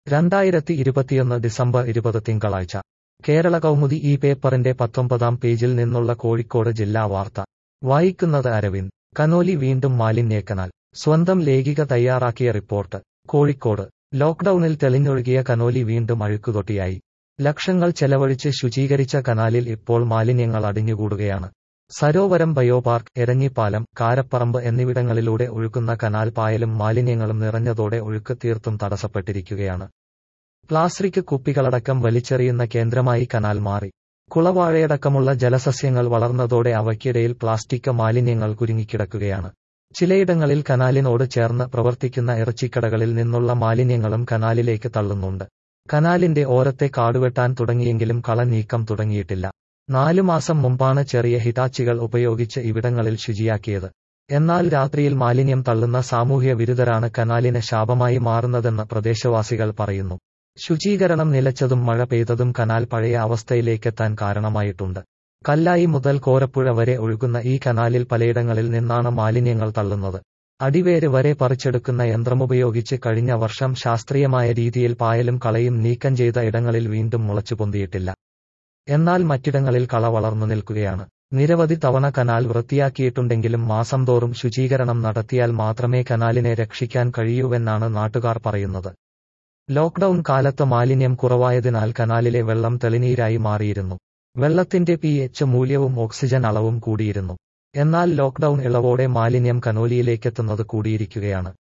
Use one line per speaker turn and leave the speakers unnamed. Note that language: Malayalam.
2021 ഡിസംബർ 20 തിങ്കളാഴ്ച കേരള കൗമുദി ഈ പേപ്പറിന്റെ 19-ാം പേജിൽ നിന്നുള്ള കോഴിക്കോട് ജില്ലാ വാർത്ത വായിക്കുന്നത് അരവിന്ദ്. കനോലി വീണ്ടും മാലിന്യക്കനാൽ. സ്വന്തം ലേഖിക തയ്യാറാക്കിയ റിപ്പോർട്ട്. കോഴിക്കോട് ലോക്ഡൌണിൽ തെളിഞ്ഞൊഴുകിയ കനോലി വീണ്ടും അഴുക്കുതൊട്ടിയായി. ലക്ഷങ്ങൾ ചെലവഴിച്ച് ശുചീകരിച്ച കനാലിൽ ഇപ്പോൾ മാലിന്യങ്ങൾ അടിഞ്ഞുകൂടുകയാണ്. സരോവരം ബയോപാർക്ക്, എരഞ്ഞിപ്പാലം, കാരപ്പറമ്പ് എന്നിവിടങ്ങളിലൂടെ ഒഴുകുന്ന കനാൽ പായലും മാലിന്യങ്ങളും നിറഞ്ഞതോടെ ഒഴുക്ക് തീർത്തും തടസ്സപ്പെട്ടിരിക്കുകയാണ്. പ്ലാസ്റ്റിക് കുപ്പികളടക്കം വലിച്ചെറിയുന്ന കേന്ദ്രമായി കനാൽ മാറി. കുളവാഴയടക്കമുള്ള ജലസസ്യങ്ങൾ വളർന്നതോടെ അവയ്ക്കിടയിൽ പ്ലാസ്റ്റിക് മാലിന്യങ്ങൾ കുരുങ്ങിക്കിടക്കുകയാണ്. ചിലയിടങ്ങളിൽ കനാലിനോട് ചേർന്ന് പ്രവർത്തിക്കുന്ന ഇറച്ചിക്കടകളിൽ നിന്നുള്ള മാലിന്യങ്ങളും കനാലിലേക്ക് തള്ളുന്നുണ്ട്. കനാലിന്റെ ഓരത്തെ കാടുവെട്ടാൻ തുടങ്ങിയെങ്കിലും കള നീക്കം തുടങ്ങിയിട്ടില്ല. 4 മാസം മുമ്പാണ് ചെറിയ ഹിറ്റാച്ചികൾ ഉപയോഗിച്ച് ഇവിടങ്ങളിൽ ശുചിയാക്കിയത്. എന്നാൽ രാത്രിയിൽ മാലിന്യം തള്ളുന്ന സാമൂഹ്യ വിരുദ്ധരാണ് കനാലിന് ശാപമായി മാറുന്നതെന്ന് പ്രദേശവാസികൾ പറയുന്നു. ശുചീകരണം നിലച്ചതും മഴ പെയ്തതും കനാൽ പഴയ അവസ്ഥയിലേക്കെത്താൻ കാരണമായിട്ടുണ്ട്. കല്ലായി മുതൽ കോരപ്പുഴ വരെ ഒഴുകുന്ന ഈ കനാലിൽ പലയിടങ്ങളിൽ നിന്നാണ് മാലിന്യങ്ങൾ തള്ളുന്നത്. അടിവേര് വരെ പറിച്ചെടുക്കുന്ന യന്ത്രമുപയോഗിച്ച് കഴിഞ്ഞ വർഷം ശാസ്ത്രീയമായ രീതിയിൽ പായലും കളയും നീക്കം ചെയ്ത ഇടങ്ങളിൽ വീണ്ടും മുളച്ചുപൊന്തിയിട്ടില്ല. എന്നാൽ മറ്റിടങ്ങളിൽ കള വളർന്നു നിൽക്കുകയാണ്. നിരവധി തവണ കനാൽ വൃത്തിയാക്കിയിട്ടുണ്ടെങ്കിലും മാസം തോറും ശുചീകരണം നടത്തിയാൽ മാത്രമേ കനാലിനെ രക്ഷിക്കാൻ കഴിയൂവെന്നാണ് നാട്ടുകാർ പറയുന്നത്. ലോക്ഡൌൺ കാലത്ത് മാലിന്യം കുറവായതിനാൽ കനാലിലെ വെള്ളം തെളിനീരായി മാറിയിരുന്നു. വെള്ളത്തിന്റെ pH മൂല്യവും ഓക്സിജൻ അളവും കൂടിയിരുന്നു. എന്നാൽ ലോക്ഡൌൺ ഇളവോടെ മാലിന്യം കനോലിയിലേക്കെത്തുന്നത് കൂടിയിരിക്കുകയാണ്.